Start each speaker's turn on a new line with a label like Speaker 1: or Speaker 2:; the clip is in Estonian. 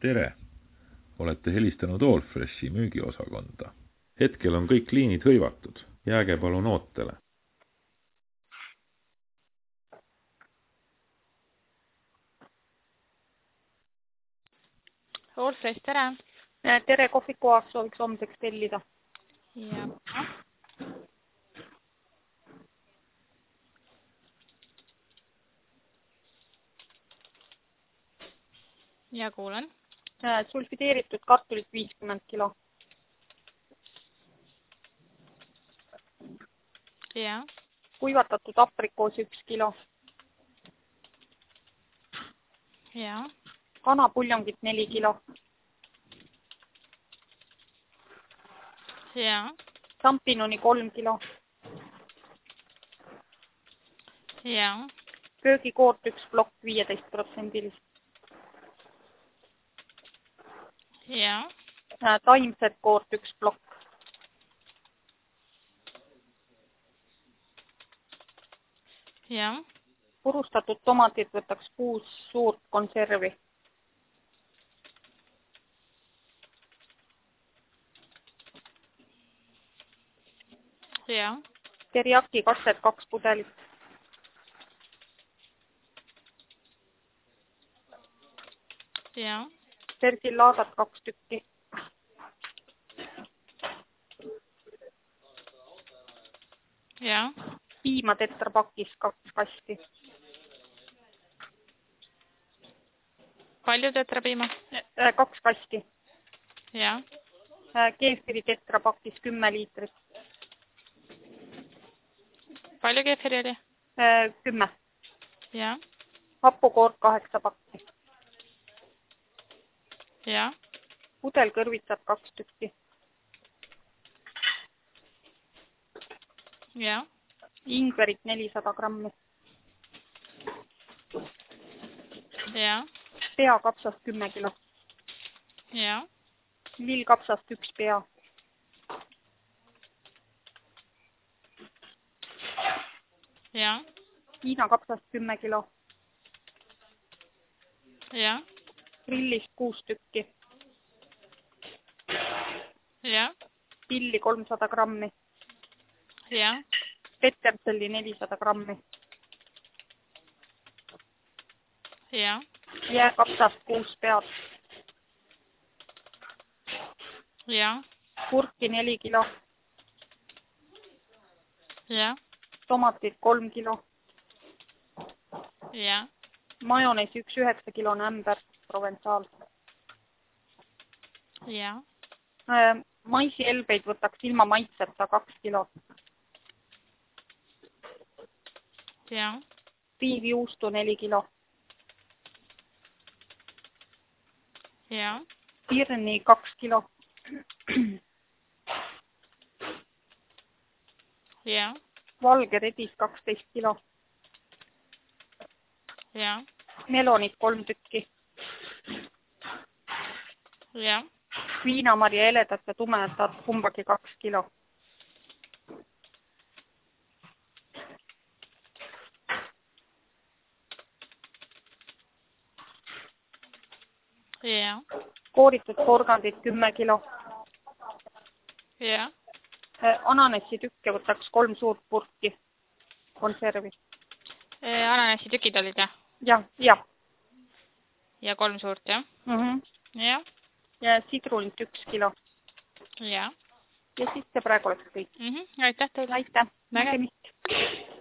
Speaker 1: Tere! Olete helistanud Allfreshi müügiosakonda. Hetkel on kõik liinid hõivatud. Jääge palun ootele.
Speaker 2: Allfresh, tere!
Speaker 3: Tere, kohvikuaeg sooviks homseks tellida.
Speaker 2: Ja. Ja kuulen.
Speaker 3: Sulfideeritud kartulit 50 kilo.
Speaker 2: Ja.
Speaker 3: Kuivatatud aprikoosi 1 kilo.
Speaker 2: Ja.
Speaker 3: Kanapuljongit 4 kilo.
Speaker 2: Ja.
Speaker 3: Champinoni 3 kilo.
Speaker 2: Ja.
Speaker 3: Köögikoort 1 plokk 15%.
Speaker 2: Ja.
Speaker 3: Taimset koort 1 plokk.
Speaker 2: Ja.
Speaker 3: Purustatud tomatit võtaks 6 suurt konservi.
Speaker 2: Ja.
Speaker 3: Teriyaki kastet 2 pudelit.
Speaker 2: Ja.
Speaker 3: Persillaadat 2 tükki.
Speaker 2: Ja.
Speaker 3: Piima tetrapakis 2 kasti.
Speaker 2: Palju tetrapiima?
Speaker 3: 2 kasti.
Speaker 2: Ja.
Speaker 3: Keefiri tetrapakis 10 liitrit.
Speaker 2: Palju keefiri oli?
Speaker 3: 10.
Speaker 2: Ja.
Speaker 3: Happukoort 8 pakki.
Speaker 2: Ja.
Speaker 3: Pudelkõrvitsad 2 tükki.
Speaker 2: Ja.
Speaker 3: Ingverit 400 grammi.
Speaker 2: Ja.
Speaker 3: Peakapsast 10 kilo.
Speaker 2: Ja.
Speaker 3: Lillkapsast 1 pea.
Speaker 2: Ja.
Speaker 3: Hiinakapsast 10 kilo.
Speaker 2: Ja.
Speaker 3: Grillist 6 tükki.
Speaker 2: Ja.
Speaker 3: Pilli 300 grammi.
Speaker 2: Ja.
Speaker 3: Peterselli 400 grammi.
Speaker 2: Ja.
Speaker 3: Jääkapsast 6 pead.
Speaker 2: Ja.
Speaker 3: Kurki 4 kilo.
Speaker 2: Ja.
Speaker 3: Tomatid 3 kilo.
Speaker 2: Ja.
Speaker 3: Majonees 1 9-kilone ämber Provençal.
Speaker 2: Ja.
Speaker 3: Maisielbeid võtaks ilma maitseta 2 kilo.
Speaker 2: Ja.
Speaker 3: Piivjuustu 4 kilo.
Speaker 2: Ja.
Speaker 3: Pirni 2 kilo.
Speaker 2: Ja.
Speaker 3: Valge redis 12 kilo.
Speaker 2: Ja.
Speaker 3: Melonid 3 tükki.
Speaker 2: Ja.
Speaker 3: Viinamarja heledat ja tumedat kumbagi 2 kilo.
Speaker 2: Ja.
Speaker 3: Kooritud porgandid 10 kilo.
Speaker 2: Ja.
Speaker 3: Ananassi tükke võtaks 3 suurt purki konservi.
Speaker 2: Ananassi tükid olid, jah?
Speaker 3: Jah, jah.
Speaker 2: Ja 3 suurt, jah? Ja.
Speaker 3: Ja sidrunit 1 kilo.
Speaker 2: Ja.
Speaker 3: Ja siis see praegu oleks kõik.
Speaker 2: Aitäh teile.
Speaker 3: Aitäh.
Speaker 2: Nägemist.